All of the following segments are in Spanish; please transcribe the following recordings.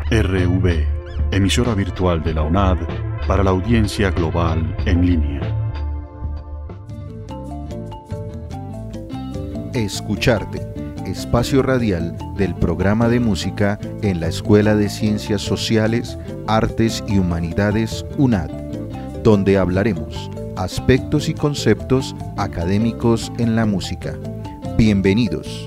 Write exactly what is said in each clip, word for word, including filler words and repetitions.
R V, emisora virtual de la UNAD para la audiencia global en línea. Escucharte, espacio radial del programa de música en la Escuela de Ciencias Sociales, Artes y Humanidades UNAD, donde hablaremos aspectos y conceptos académicos en la música. Bienvenidos.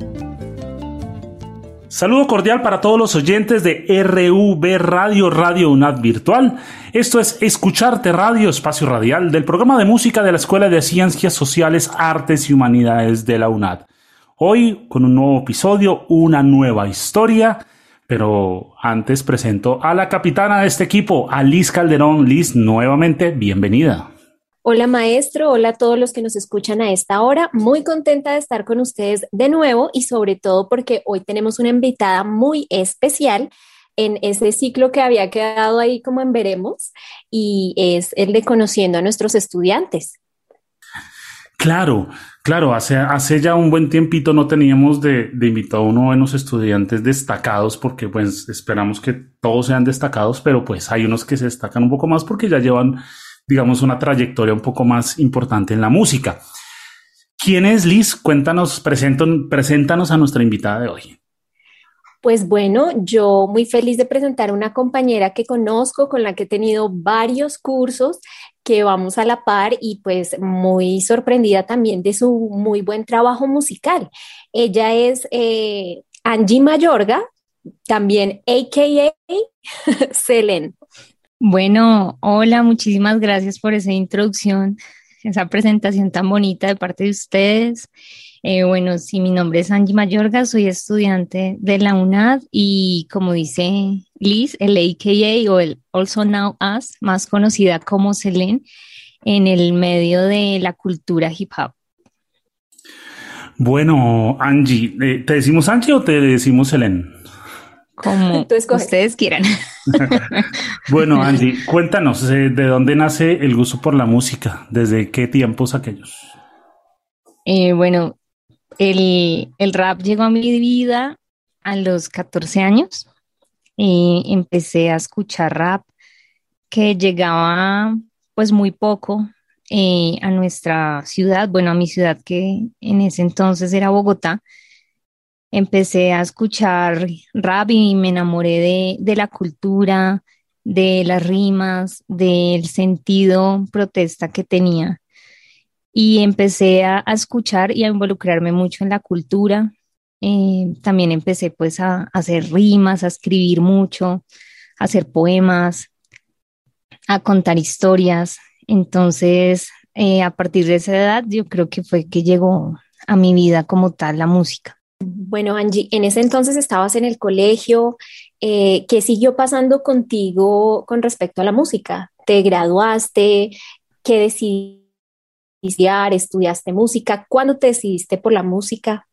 Saludo cordial para todos los oyentes de R V Radio, Radio UNAD Virtual. Esto es Escucharte Radio, espacio radial del programa de música de la Escuela de Ciencias Sociales, Artes y Humanidades de la UNAD. Hoy con un nuevo episodio, una nueva historia, pero antes presento a la capitana de este equipo, a Liz Calderón. Liz, nuevamente, bienvenida. Hola maestro, hola a todos los que nos escuchan a esta hora. Muy contenta de estar con ustedes de nuevo y sobre todo porque hoy tenemos una invitada muy especial en ese ciclo que había quedado ahí como en veremos, y es el de conociendo a nuestros estudiantes. Claro, claro, hace, hace ya un buen tiempito no teníamos de, de invitado a uno de los estudiantes destacados, porque pues esperamos que todos sean destacados, pero pues hay unos que se destacan un poco más porque ya llevan, digamos, una trayectoria un poco más importante en la música. ¿Quién es Liz? Cuéntanos, preséntanos, preséntanos a nuestra invitada de hoy. Pues bueno, yo muy feliz de presentar a una compañera que conozco, con la que he tenido varios cursos, que vamos a la par, y pues muy sorprendida también de su muy buen trabajo musical. Ella es eh, Angie Mayorga, también a k a. Selene. Bueno, hola, muchísimas gracias por esa introducción, esa presentación tan bonita de parte de ustedes. Eh, bueno, sí, mi nombre es Angie Mayorga, soy estudiante de la UNAD y, como dice Liz, el a k a o el Also Now As, más conocida como Selene, en el medio de la cultura hip hop. Bueno, Angie, eh, ¿te decimos Angie o te decimos Selene? Como ustedes quieran. Bueno, Angie, cuéntanos, eh, ¿de dónde nace el gusto por la música? ¿Desde qué tiempos aquellos? Eh, bueno, el, el rap llegó a mi vida a los catorce años. Eh, empecé a escuchar rap que llegaba pues muy poco eh, a nuestra ciudad, bueno, a mi ciudad, que en ese entonces era Bogotá. Empecé a escuchar rap y me enamoré de, de la cultura, de las rimas, del sentido protesta que tenía. Y empecé a, a escuchar y a involucrarme mucho en la cultura. Eh, también empecé pues a, a hacer rimas, a escribir mucho, a hacer poemas, a contar historias. Entonces, eh, a partir de esa edad, yo creo que fue que llegó a mi vida como tal la música. Bueno, Angie, en ese entonces estabas en el colegio. Eh, ¿qué siguió pasando contigo con respecto a la música? ¿Te graduaste? ¿Qué decidiste estudiar? ¿Estudiaste música? ¿Cuándo te decidiste por la música?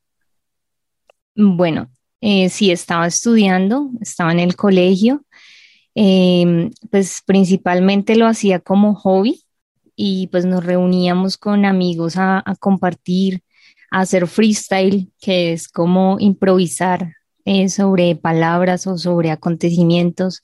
Bueno, eh, sí, estaba estudiando, estaba en el colegio. Eh, pues principalmente lo hacía como hobby y pues nos reuníamos con amigos a, a compartir, a hacer freestyle, que es como improvisar eh, sobre palabras o sobre acontecimientos.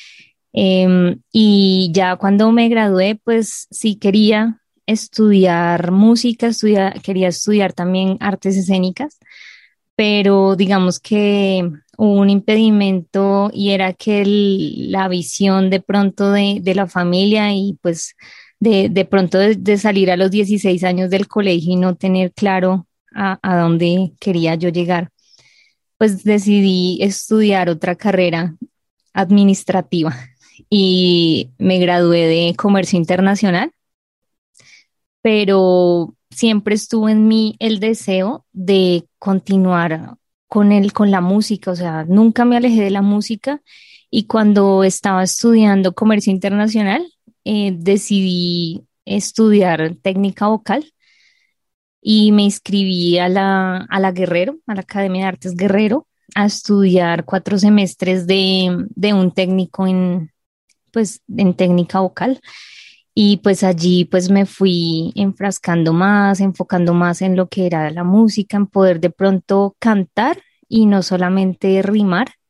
Eh, y ya cuando me gradué, pues sí quería estudiar música, estudia- quería estudiar también artes escénicas, pero digamos que hubo un impedimento y era que el- la visión de pronto de, de la familia y pues de, de pronto de, de salir a los dieciséis años del colegio y no tener claro a, a dónde quería yo llegar, pues decidí estudiar otra carrera administrativa y me gradué de comercio internacional, pero siempre estuvo en mí el deseo de continuar con el, con la música, o sea, nunca me alejé de la música, y cuando estaba estudiando comercio internacional, eh, decidí estudiar técnica vocal y me inscribí a la, a la Guerrero, a la Academia de Artes Guerrero, a estudiar cuatro semestres de, de un técnico en, pues, en técnica vocal. Y pues allí pues me fui enfrascando más, enfocando más en lo que era la música, en poder de pronto cantar y no solamente rimar,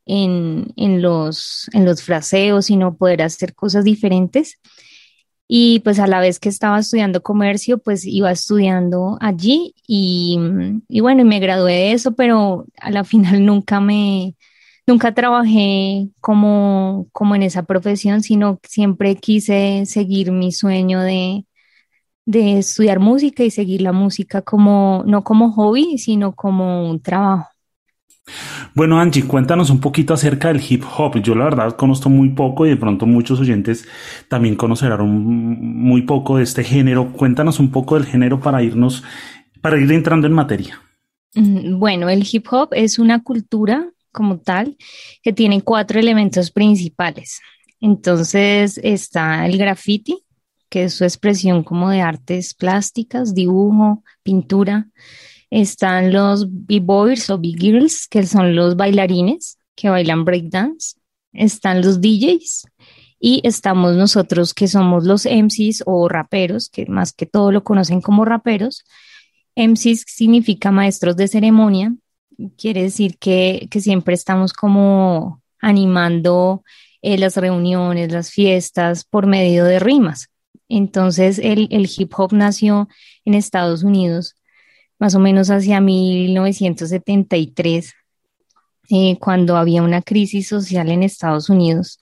en, en los, en los fraseos, sino poder hacer cosas diferentes. Y pues a la vez que estaba estudiando comercio, pues iba estudiando allí y, y bueno, y me gradué de eso, pero a la final nunca me, nunca trabajé como, como en esa profesión, sino siempre quise seguir mi sueño de, de estudiar música y seguir la música como, no como hobby, sino como un trabajo. Bueno, Angie, cuéntanos un poquito acerca del hip hop. Yo la verdad conozco muy poco y de pronto muchos oyentes también conocerán muy poco de este género. Cuéntanos un poco del género para irnos, para ir entrando en materia. Bueno, el hip hop es una cultura como tal que tiene cuatro elementos principales. Entonces está el graffiti, que es su expresión como de artes plásticas, dibujo, pintura. Están los b-boys o b-girls, que son los bailarines que bailan breakdance. Están los D Js y estamos nosotros que somos los M Cs o raperos, que más que todo lo conocen como raperos. M Cs significa maestros de ceremonia. Quiere decir que, que siempre estamos como animando eh, las reuniones, las fiestas por medio de rimas. Entonces el, el hip hop nació en Estados Unidos más o menos hacia mil novecientos setenta y tres, eh, cuando había una crisis social en Estados Unidos,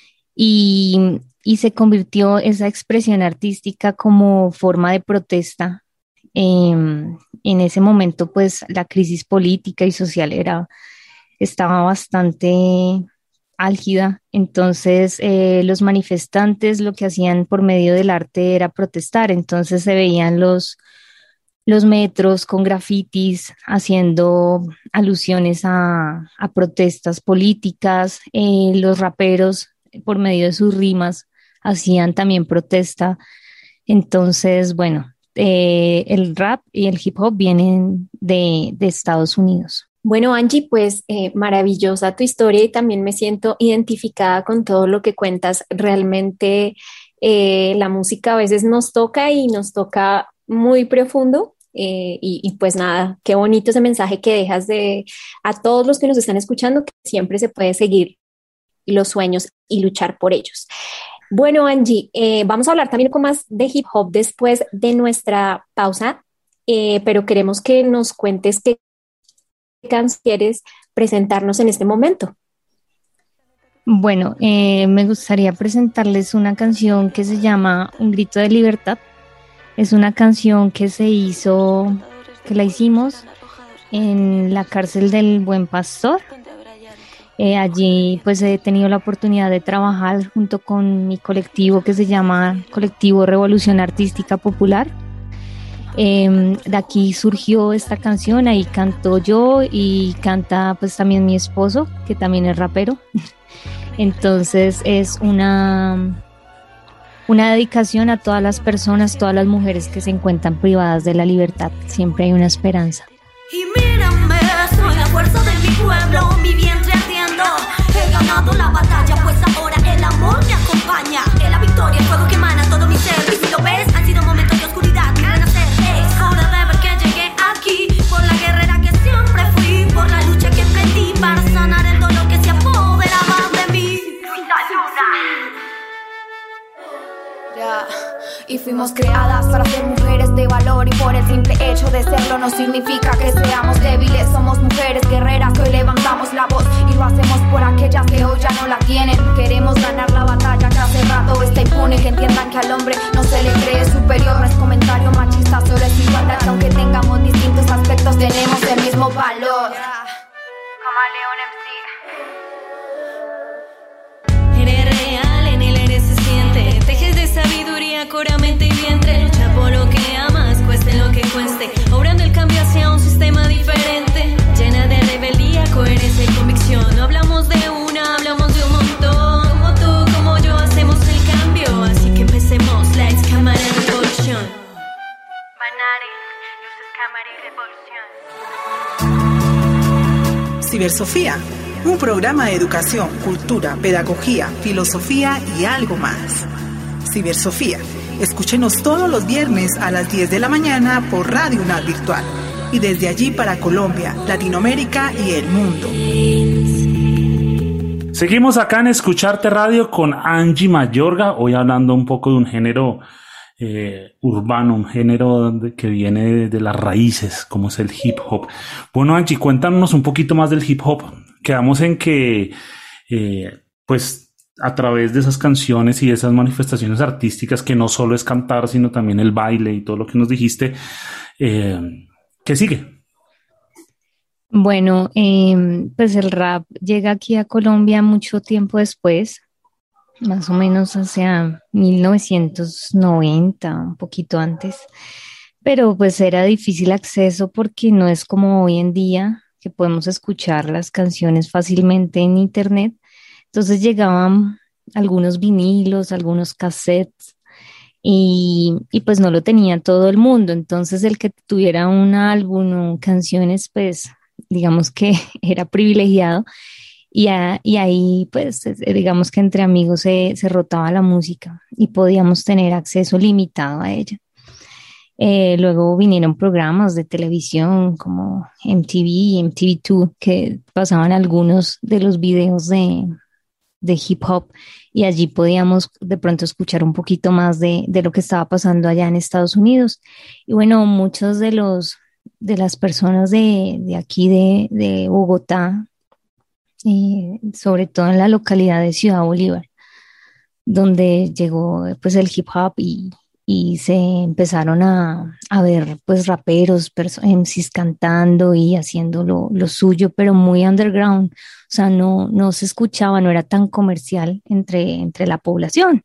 y, y se convirtió esa expresión artística como forma de protesta. Eh, en ese momento, pues, la crisis política y social era, estaba bastante álgida, entonces eh, los manifestantes lo que hacían por medio del arte era protestar, entonces se veían los los metros con grafitis haciendo alusiones a, a protestas políticas, eh, los raperos por medio de sus rimas hacían también protesta. Entonces, bueno, eh, el rap y el hip hop vienen de, de Estados Unidos. Bueno, Angie, pues eh, maravillosa tu historia y también me siento identificada con todo lo que cuentas. Realmente eh, la música a veces nos toca y nos toca muy profundo. Eh, y, y pues nada, qué bonito ese mensaje que dejas de a todos los que nos están escuchando, que siempre se puede seguir los sueños y luchar por ellos. Bueno, Angie, eh, vamos a hablar también un poco más de hip hop después de nuestra pausa, eh, pero queremos que nos cuentes qué canciones quieres presentarnos en este momento. Bueno, eh, me gustaría presentarles una canción que se llama Un grito de libertad. Es una canción que se hizo, que la hicimos en la cárcel del Buen Pastor. Eh, allí pues he tenido la oportunidad de trabajar junto con mi colectivo que se llama Colectivo Revolución Artística Popular. Eh, de aquí surgió esta canción, ahí canto yo y canta pues también mi esposo, que también es rapero. Entonces es una... Una dedicación a todas las personas, todas las mujeres que se encuentran privadas de la libertad. Siempre hay una esperanza. Y mírame, soy la fuerza de mi pueblo, mi vientre ardiendo. He ganado la batalla, pues ahora el amor me acompaña. En la victoria, el fuego que emana todo mi ser. Y si lo ves, han sido momentos de oscuridad, mi renacer. Es hora de ver que llegué aquí, por la guerrera que siempre fui, por la lucha que emprendí para sanar el dolor que se apoderaba de mí. Yeah. Y fuimos creadas para ser mujeres de valor, y por el simple hecho de serlo no significa que seamos débiles. Somos mujeres guerreras que hoy levantamos la voz y lo hacemos por aquellas que hoy ya no la tienen. Queremos ganar la batalla que hace rato está impune, que entiendan que al hombre no se le cree superior. No es comentario machista, solo es igualdad, que aunque tengamos distintos aspectos tenemos el mismo valor. Yeah. Camaleón M C. Sabiduría, cora, mente y vientre. Lucha por lo que amas, cueste lo que cueste. Obrando el cambio hacia un sistema diferente, llena de rebeldía, coherencia y convicción. No hablamos de una, hablamos de un montón. Como tú, como yo, hacemos el cambio. Así que empecemos, let's cámara revolución. Banari, luces, cámara y revolución. Cibersofía, un programa de educación, cultura, pedagogía, filosofía y algo más. Cibersofía. Escúchenos todos los viernes a las diez de la mañana por Radio UNAD Virtual y desde allí para Colombia, Latinoamérica y el mundo. Seguimos acá en Escucharte Radio con Angie Mayorga, hoy hablando un poco de un género eh, urbano, un género de, que viene de, de las raíces, como es el hip hop. Bueno, Angie, cuéntanos un poquito más del hip hop. Quedamos en que, eh, pues, a través de esas canciones y de esas manifestaciones artísticas, que no solo es cantar, sino también el baile y todo lo que nos dijiste, eh, ¿qué sigue? Bueno, eh, pues el rap llega aquí a Colombia mucho tiempo después, más o menos hacia mil novecientos noventa, un poquito antes, pero pues era difícil acceso porque no es como hoy en día que podemos escuchar las canciones fácilmente en internet. Entonces llegaban algunos vinilos, algunos cassettes y, y pues no lo tenía todo el mundo. Entonces el que tuviera un álbum o canciones, pues digamos que era privilegiado y, a, y ahí pues digamos que entre amigos se, se rotaba la música y podíamos tener acceso limitado a ella. Eh, luego vinieron programas de televisión como M T V y M T V dos que pasaban algunos de los videos de, de hip hop y allí podíamos de pronto escuchar un poquito más de, de lo que estaba pasando allá en Estados Unidos. Y bueno, muchos de los de las personas de, de aquí de, de Bogotá, eh, sobre todo en la localidad de Ciudad Bolívar, donde llegó pues el hip hop y, y se empezaron a, a ver pues raperos, M Cs cantando y haciendo lo, lo suyo, pero muy underground, o sea, no, no se escuchaba, no era tan comercial entre, entre la población.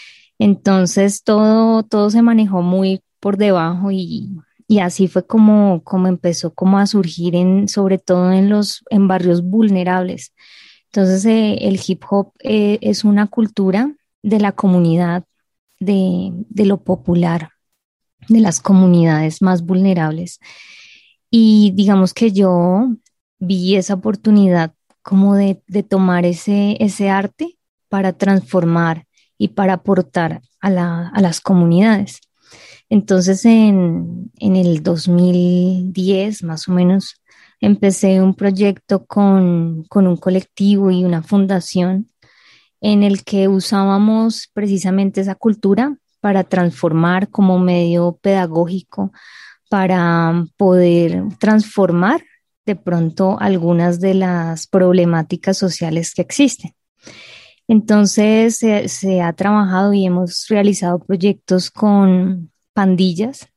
Entonces todo, todo se manejó muy por debajo y Y así fue como, como empezó como a surgir en, sobre todo en los, en barrios vulnerables. Entonces, eh, el hip hop eh, es una cultura de la comunidad, de, de lo popular, de las comunidades más vulnerables. Y digamos que yo vi esa oportunidad como de, de tomar ese, ese arte para transformar y para aportar a la, a las comunidades. Entonces en, en el dos mil diez más o menos empecé un proyecto con, con un colectivo y una fundación en el que usábamos precisamente esa cultura para transformar como medio pedagógico, para poder transformar de pronto algunas de las problemáticas sociales que existen. Entonces se, se ha trabajado y hemos realizado proyectos con pandillas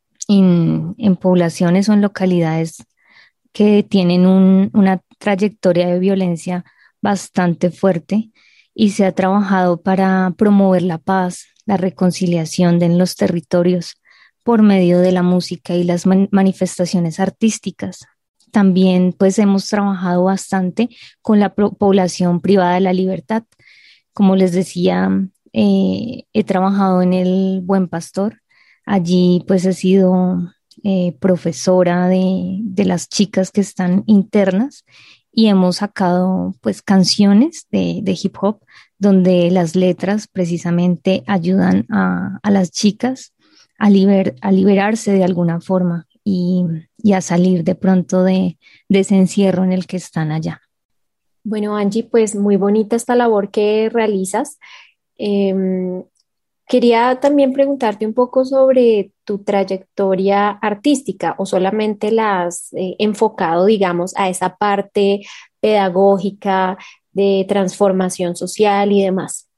en, en poblaciones o en localidades que tienen un, una trayectoria de violencia bastante fuerte y se ha trabajado para promover la paz, la reconciliación de en los territorios por medio de la música y las man- manifestaciones artísticas. También pues hemos trabajado bastante con la pro- población privada de la libertad. Como les decía, eh, he trabajado en el Buen Pastor. Allí pues he sido eh, profesora de, de las chicas que están internas y hemos sacado pues canciones de, de hip hop donde las letras precisamente ayudan a, a las chicas a, liber, a liberarse de alguna forma y, y a salir de pronto de, de ese encierro en el que están allá. Bueno, Angie, pues muy bonita esta labor que realizas. Em, Quería también preguntarte un poco sobre tu trayectoria artística o solamente la has eh, enfocado, digamos, a esa parte pedagógica de transformación social y demás.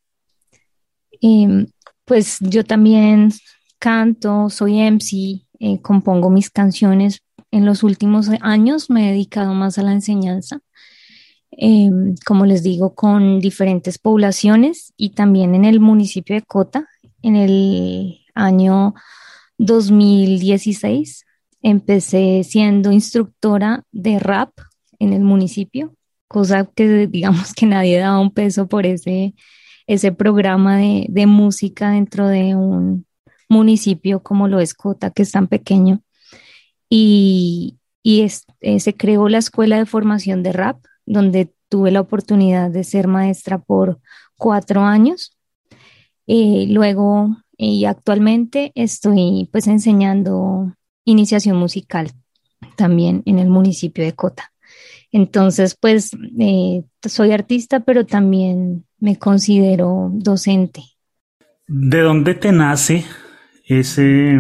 Eh, pues yo también canto, soy M C, eh, compongo mis canciones. En los últimos años me he dedicado más a la enseñanza, eh, como les digo, con diferentes poblaciones y también en el municipio de Cota. En el año dos mil dieciséis empecé siendo instructora de rap en el municipio, cosa que digamos que nadie daba un peso por ese, ese programa de, de música dentro de un municipio como lo es Cota, que es tan pequeño. Y, y es, eh, se creó la Escuela de Formación de Rap, donde tuve la oportunidad de ser maestra por cuatro años. Eh, luego y actualmente estoy pues enseñando iniciación musical también en el municipio de Cota. Entonces, pues eh, soy artista, pero también me considero docente. ¿De dónde te nace ese,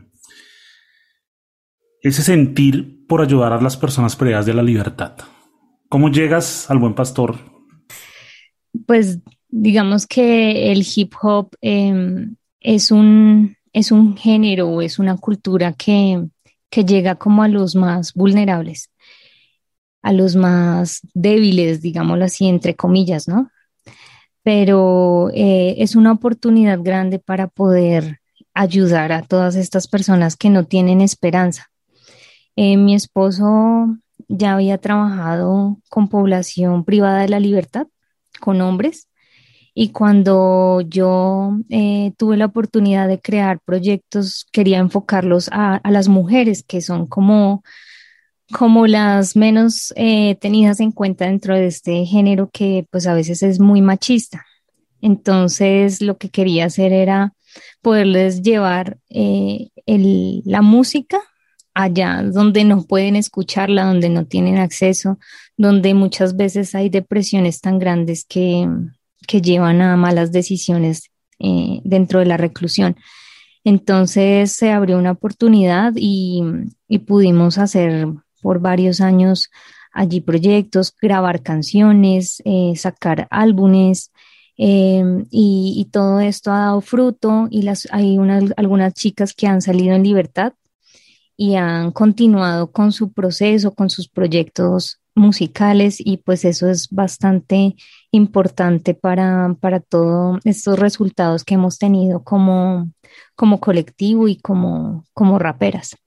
ese sentir por ayudar a las personas privadas de la libertad? ¿Cómo llegas al Buen Pastor? Pues digamos que el hip hop eh, es un, es un género, es una cultura que, que llega como a los más vulnerables, a los más débiles, digámoslo así, entre comillas, ¿no? Pero eh, es una oportunidad grande para poder ayudar a todas estas personas que no tienen esperanza. Eh, mi esposo ya había trabajado con población privada de la libertad, con hombres, y cuando yo eh, tuve la oportunidad de crear proyectos, quería enfocarlos a, a las mujeres, que son como, como las menos eh, tenidas en cuenta dentro de este género que pues a veces es muy machista. Entonces lo que quería hacer era poderles llevar eh, el, la música allá donde no pueden escucharla, donde no tienen acceso, donde muchas veces hay depresiones tan grandes que, que llevan a malas decisiones eh, dentro de la reclusión. Entonces se abrió una oportunidad y, y pudimos hacer por varios años allí proyectos, grabar canciones, eh, sacar álbumes. Eh, y, y todo esto ha dado fruto y las, hay unas, algunas chicas que han salido en libertad y han continuado con su proceso, con sus proyectos musicales, y pues eso es bastante importante para, para todos estos resultados que hemos tenido como, como colectivo y como, como raperas.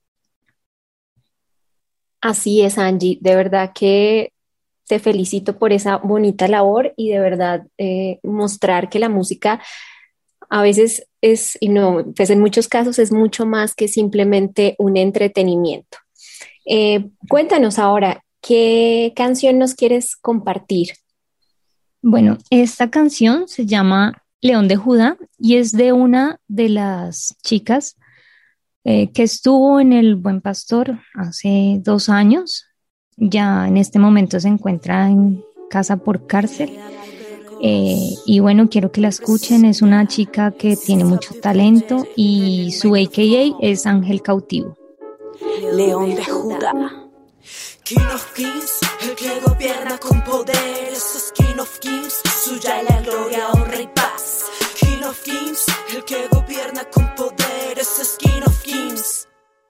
Así es, Angie, de verdad que te felicito por esa bonita labor y de verdad eh, mostrar que la música a veces es, y no, pues en muchos casos es mucho más que simplemente un entretenimiento. Eh, cuéntanos ahora, ¿qué canción nos quieres compartir? Bueno, esta canción se llama León de Judá y es de una de las chicas eh, que estuvo en el Buen Pastor hace dos años. Ya en este momento se encuentra en casa por cárcel. Eh, y bueno, quiero que la escuchen. Es una chica que tiene mucho talento y su A K A es Ángel Cautivo. León de Judá. King of Kings, el que gobierna con poder. Eso es King of Kings, suya la gloria, honra y paz. King of Kings, el que gobierna con poder. Eso es King of Kings.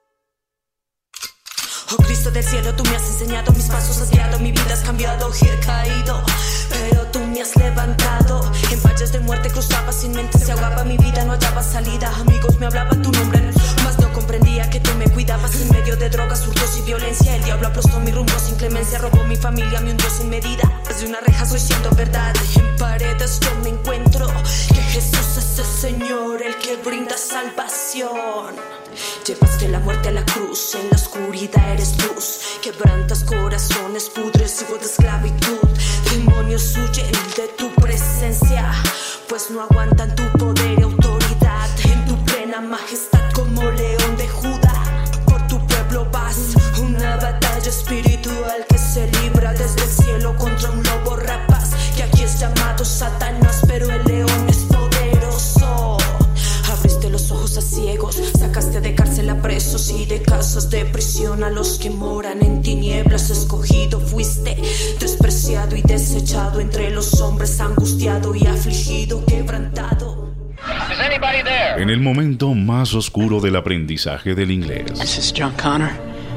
Oh Cristo del cielo, tú me has enseñado, mis pasos has guiado, mi vida has cambiado y he caído, pero tú me has levantado. En valles de muerte cruzaba, sin mente se ahogaba, mi vida no hallaba salida. Amigos me hablaban tu nombre, mas no comprendía que tú me cuidabas. En medio de drogas, hurtos y violencia, el diablo aplastó mi rumbo sin clemencia, robó mi familia, me hundió sin medida. Desde una reja soy siendo verdad, en paredes yo me encuentro que Jesús es el Señor, el que brinda salvación. Llevaste la muerte a la cruz, en la oscuridad eres luz. Quebrantas corazones, pudres yugo de esclavitud. Demonios huyen de tu presencia, pues no aguantan tu poder y autoridad. En tu plena majestad como león de Judá, por tu pueblo vas. Una batalla espiritual que se libra desde el cielo contra un lobo rapaz, que aquí es llamado Satanás, pero el león es poderoso. Abriste los ojos a ciegos, sacaste de cárcel a presos y de casas de prisión a los que moran en tinieblas. Escogido fuiste, despreciado y desechado entre los hombres, angustiado y afligido, quebrantado. En el momento más oscuro del aprendizaje del inglés, This is John Connor.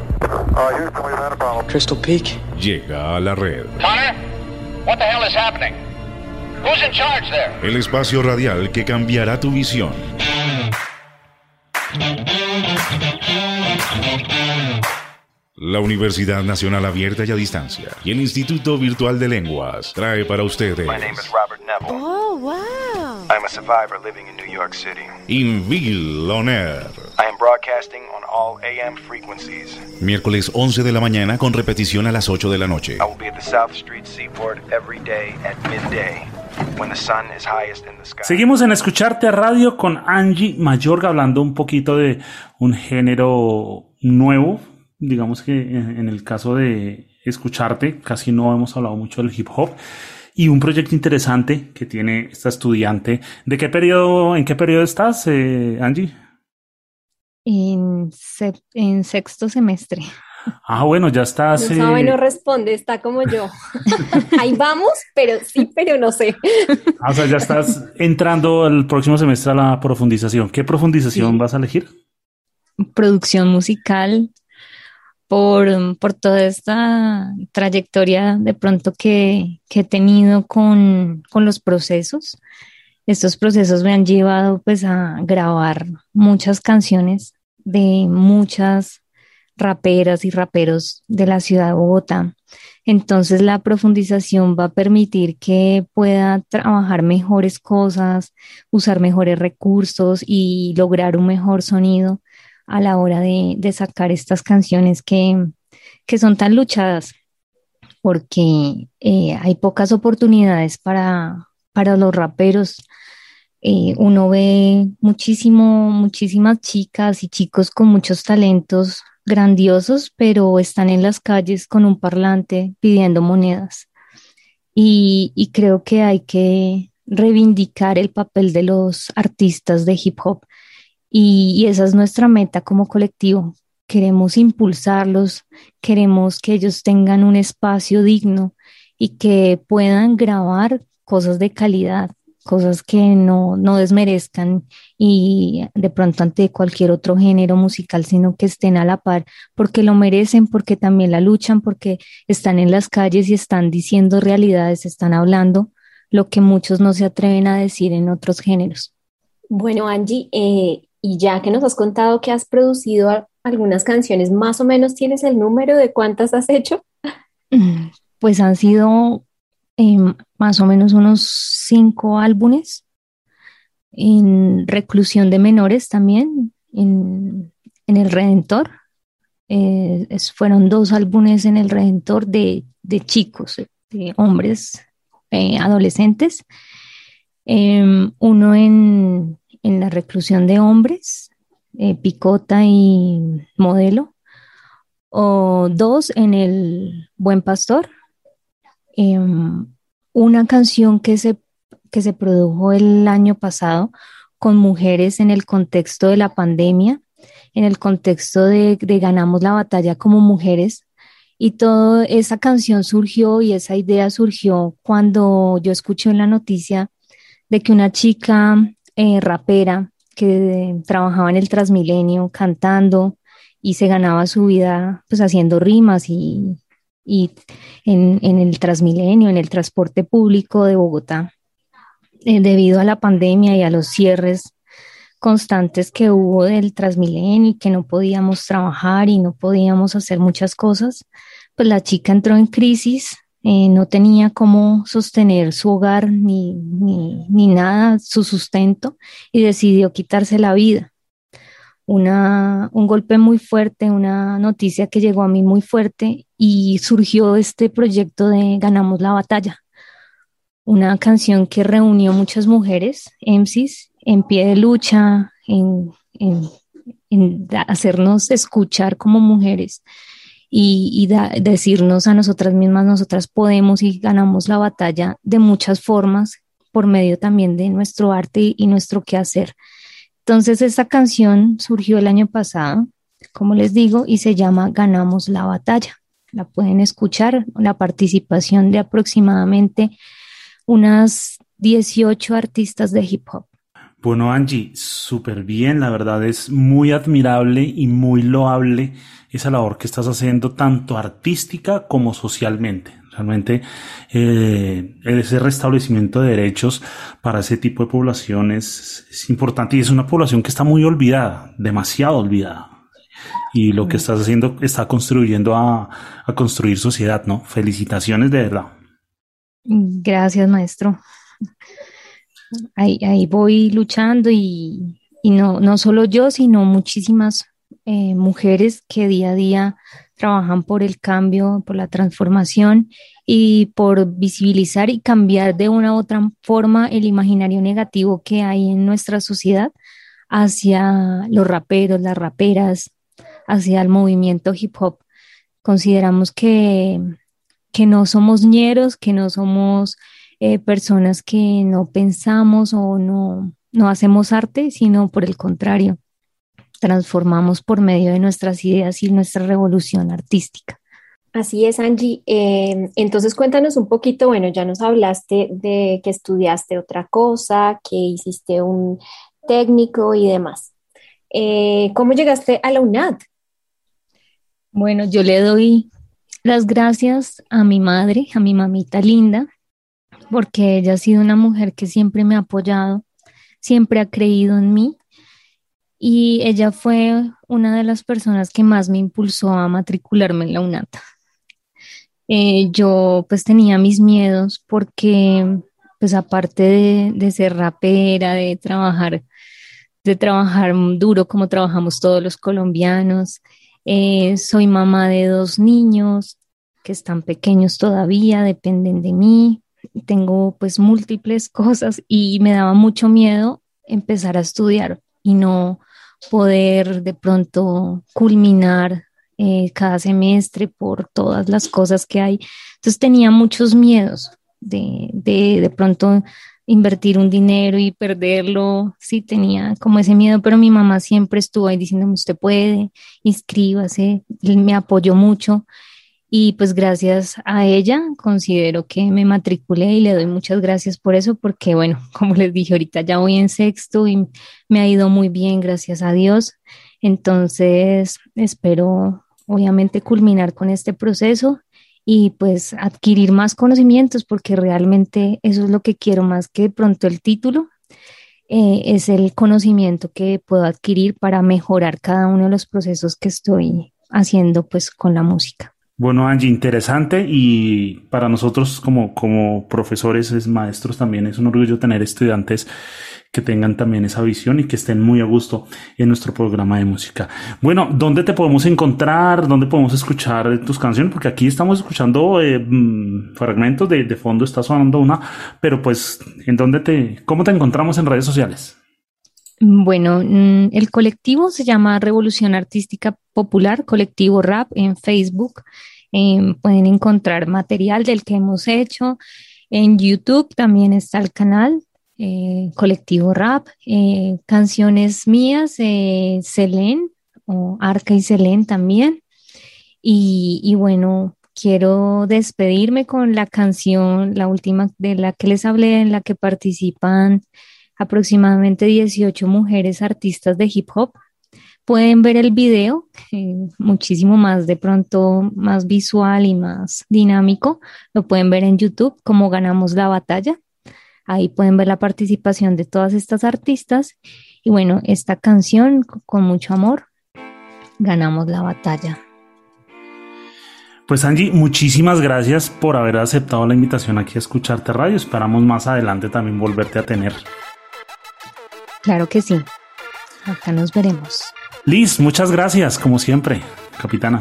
Crystal Peak. llega a la red. Connor, what the hell is happening? Who's in charge there? El espacio radial que cambiará tu visión. La Universidad Nacional Abierta y a Distancia y el Instituto Virtual de Lenguas trae para ustedes My name is Robert Neville. Oh, wow. I'm a survivor living in New York City. Invil On Air. I am broadcasting on all A M frequencies. Miércoles once de la mañana con repetición a las ocho de la noche. I will be at the South Street Seaport every day at midday, when the sun is highest in the sky. Seguimos en Escucharte Radio con Angie Mayorga, hablando un poquito de un género nuevo. Digamos que en el caso de escucharte. Casi no hemos hablado mucho del hip hop. Y un proyecto interesante que tiene esta estudiante. ¿De qué periodo, en qué periodo estás, eh, Angie? En, se- en sexto semestre. Ah, bueno, ya estás... No sabe, eh, no responde, está como yo. Ahí vamos, pero sí, pero no sé. ah, o sea, ya estás entrando el próximo semestre a la profundización. ¿Qué profundización Sí. vas a elegir? Producción musical, por, por toda esta trayectoria de pronto que, que he tenido con, con los procesos. Estos procesos me han llevado pues a grabar muchas canciones de muchas raperas y raperos de la ciudad de Bogotá. Entonces la profundización va a permitir que pueda trabajar mejores cosas, usar mejores recursos y lograr un mejor sonido a la hora de, de sacar estas canciones que, que son tan luchadas, porque eh, hay pocas oportunidades para, para los raperos. Eh, uno ve muchísimo, muchísimas chicas y chicos con muchos talentos grandiosos, pero están en las calles con un parlante pidiendo monedas. Y, y creo que hay que reivindicar el papel de los artistas de hip hop. Y, y esa es nuestra meta como colectivo. Queremos impulsarlos, queremos que ellos tengan un espacio digno y que puedan grabar cosas de calidad, cosas que no, no desmerezcan y de pronto ante cualquier otro género musical, sino que estén a la par, porque lo merecen, porque también la luchan, porque están en las calles y están diciendo realidades, están hablando lo que muchos no se atreven a decir en otros géneros. Bueno, Angie, eh, y ya que nos has contado que has producido a- algunas canciones, ¿más o menos tienes el número de cuántas has hecho? Pues han sido eh, más o menos unos cinco álbumes en reclusión de menores también, en, en El Redentor. Eh, es- fueron dos álbumes en El Redentor de, de chicos, de hombres, eh, adolescentes. Em, uno en, en la reclusión de hombres, eh, Picota y Modelo. O dos en El Buen Pastor. Em, una canción que se, que se produjo el año pasado con mujeres en el contexto de la pandemia, en el contexto de, de ganamos la batalla como mujeres. Y toda esa canción surgió y esa idea surgió cuando yo escuché en la noticia de que una chica eh, rapera que trabajaba en el Transmilenio cantando y se ganaba su vida pues haciendo rimas y, y en, en el Transmilenio, en el transporte público de Bogotá, eh, debido a la pandemia y a los cierres constantes que hubo del Transmilenio y que no podíamos trabajar y no podíamos hacer muchas cosas, pues la chica entró en crisis, eh, no tenía cómo sostener su hogar ni, ni, ni nada, su sustento, y decidió quitarse la vida. Una, un golpe muy fuerte, una noticia que llegó a mí muy fuerte y surgió este proyecto de Ganamos la Batalla, una canción que reunió muchas mujeres, M Cs, en pie de lucha, en, en, en hacernos escuchar como mujeres y, y da, decirnos a nosotras mismas, nosotras podemos y ganamos la batalla de muchas formas, por medio también de nuestro arte y, y nuestro quehacer. Entonces esta canción surgió el año pasado, como les digo, y se llama Ganamos la Batalla. La pueden escuchar, la participación de aproximadamente unas dieciocho artistas de hip hop. Bueno, Angie, súper bien, la verdad es muy admirable y muy loable esa labor que estás haciendo, tanto artística como socialmente. Realmente eh, ese restablecimiento de derechos para ese tipo de población es, es importante y es una población que está muy olvidada, demasiado olvidada. Y lo que estás haciendo está construyendo a, a construir sociedad, ¿no? Felicitaciones de verdad. Gracias, maestro. Ahí, ahí voy luchando y, y no, no solo yo, sino muchísimas eh, mujeres que día a día trabajan por el cambio, por la transformación y por visibilizar y cambiar de una u otra forma el imaginario negativo que hay en nuestra sociedad hacia los raperos, las raperas, hacia el movimiento hip hop. Consideramos que, que no somos ñeros, que no somos eh, personas que no pensamos o no, no hacemos arte, sino por el contrario, transformamos por medio de nuestras ideas y nuestra revolución artística. Así es, Angie. Eh, entonces cuéntanos un poquito, bueno, ya nos hablaste de que estudiaste otra cosa, que hiciste un técnico y demás. Eh, ¿cómo llegaste a la UNAD? Bueno, yo le doy las gracias a mi madre, a mi mamita linda, porque ella ha sido una mujer que siempre me ha apoyado, siempre ha creído en mí y ella fue una de las personas que más me impulsó a matricularme en la UNAD. Eh, yo pues tenía mis miedos porque pues aparte de, de ser rapera, de trabajar, de trabajar duro como trabajamos todos los colombianos, eh, soy mamá de dos niños que están pequeños todavía, dependen de mí, tengo pues múltiples cosas y me daba mucho miedo empezar a estudiar y no poder de pronto culminar Eh, cada semestre por todas las cosas que hay. Entonces tenía muchos miedos de, de de pronto invertir un dinero y perderlo. Sí, tenía como ese miedo, pero mi mamá siempre estuvo ahí diciéndome, usted puede, inscríbase. Él me apoyó mucho y pues gracias a ella considero que me matriculé y le doy muchas gracias por eso, porque bueno, como les dije ahorita, ya voy en sexto y me ha ido muy bien, gracias a Dios. Entonces espero obviamente culminar con este proceso y pues adquirir más conocimientos, porque realmente eso es lo que quiero más que de pronto el título, eh, es el conocimiento que puedo adquirir para mejorar cada uno de los procesos que estoy haciendo pues con la música. Bueno, Angie, interesante, y para nosotros como, como profesores, es maestros, también es un orgullo tener estudiantes que tengan también esa visión y que estén muy a gusto en nuestro programa de música. Bueno, ¿dónde te podemos encontrar? ¿Dónde podemos escuchar tus canciones? Porque aquí estamos escuchando eh, fragmentos de, de fondo, está sonando una, pero pues, ¿en dónde te, cómo te encontramos en redes sociales? Bueno, el colectivo se llama Revolución Artística Popular, Colectivo Rap en Facebook. Eh, pueden encontrar material del que hemos hecho. En YouTube también está el canal eh, Colectivo Rap. Eh, canciones mías, eh, Selén, o Arca y Selén también. Y, y bueno, quiero despedirme con la canción, la última de la que les hablé, en la que participan aproximadamente dieciocho mujeres artistas de hip hop. Pueden ver el video, eh, muchísimo más de pronto, más visual y más dinámico. Lo pueden ver en YouTube como Ganamos la Batalla. Ahí pueden ver la participación de todas estas artistas. Y bueno, esta canción, con mucho amor, Ganamos la Batalla. Pues Angie, muchísimas gracias por haber aceptado la invitación aquí a Escucharte Radio. Esperamos más adelante también volverte a tener. Claro que sí. Acá nos veremos. Liz, muchas gracias, como siempre, capitana.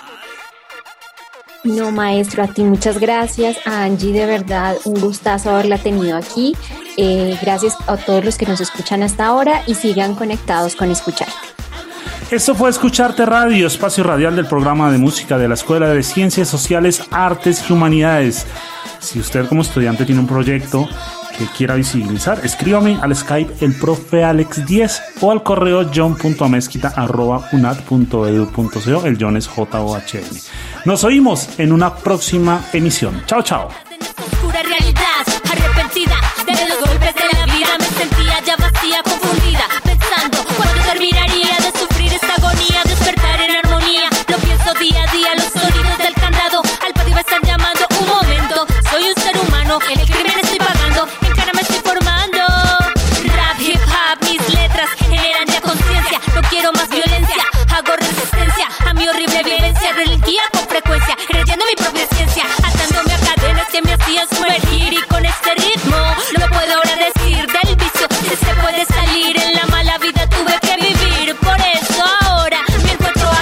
No, maestro, a ti muchas gracias. A Angie, de verdad, un gustazo haberla tenido aquí. Eh, gracias a todos los que nos escuchan hasta ahora y sigan conectados con Escucharte. Esto fue Escucharte Radio, espacio radial del programa de música de la Escuela de Ciencias Sociales, Artes y Humanidades. Si usted como estudiante tiene un proyecto que quiera visibilizar, escríbame al Skype el profe Alex diez o al correo john punto amezquita arroba unad punto edu punto co. El John es J O H N. Nos oímos en una próxima emisión. Chao, chao. Oscura realidad, arrepentida de los golpes de la vida, me sentía ya vacía, confundida, pensando cuándo terminaría de sufrir esta agonía, despertar en armonía. Lo pienso día a día, los sonidos del candado al patio me están llamando. Un momento, soy un ser humano, el crimen estoy pagando, en cara me estoy formando. Rap, hip hop, mis letras generan ya conciencia. No quiero más violencia, hago resistencia a mi horrible violencia. Relinquía con frecuencia, creyendo en mi propia ciencia, atándome a cadenas que me hacían sumergir. Y con este ritmo no puedo ahora decir del vicio que se puede salir. En la mala vida tuve que vivir, por eso ahora me encuentro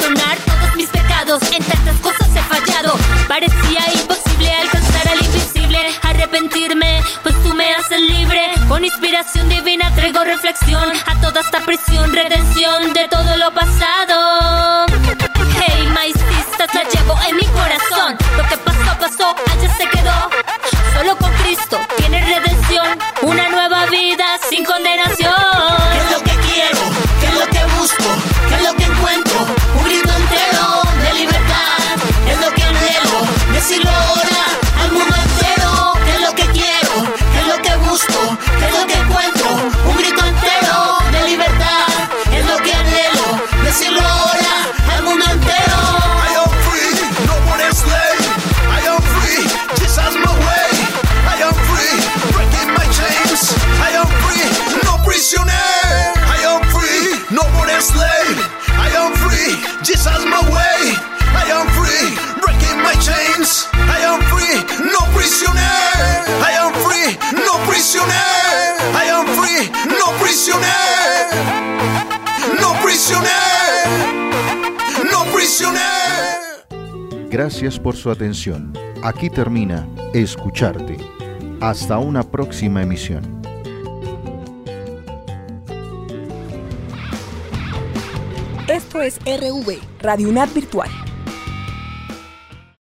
perdonar todos mis pecados. En tantas cosas he fallado, parecía imposible alcanzar al invisible. Arrepentirme, pues tú me haces libre. Con inspiración divina traigo reflexión a toda esta prisión, redención de todo lo pasado. Hey, my sisters, la llevo en mi corazón. Lo que pasó, pasó, allá se quedó. Solo con Cristo tiene redención, una nueva vida sin condenación. ¿Qué es lo que quiero? ¿Qué es lo que busco? ¿Qué es lo que encuentro? Un grito entero de libertad. Es lo que anhelo, decirlo ahora al mundo entero. ¿Qué es lo que quiero? ¿Qué es lo que busco? ¿Qué es lo que encuentro? Un grito entero de libertad. Es lo que anhelo, decirlo ahora al mundo entero. I am free, no more slave. I am free, Jesus my way. I am free, breaking my chains. I am free, no prisoner. I am free, no more slave. I am free, Jesus my way. I am free, breaking my chains. I am free, no prisoner. I am free, no prisoner. I am free, no prisoner. No prisoner. No prisoner. Gracias por su atención. Aquí termina Escucharte. Hasta una próxima emisión. Esto es R V, Radio UNAD Virtual.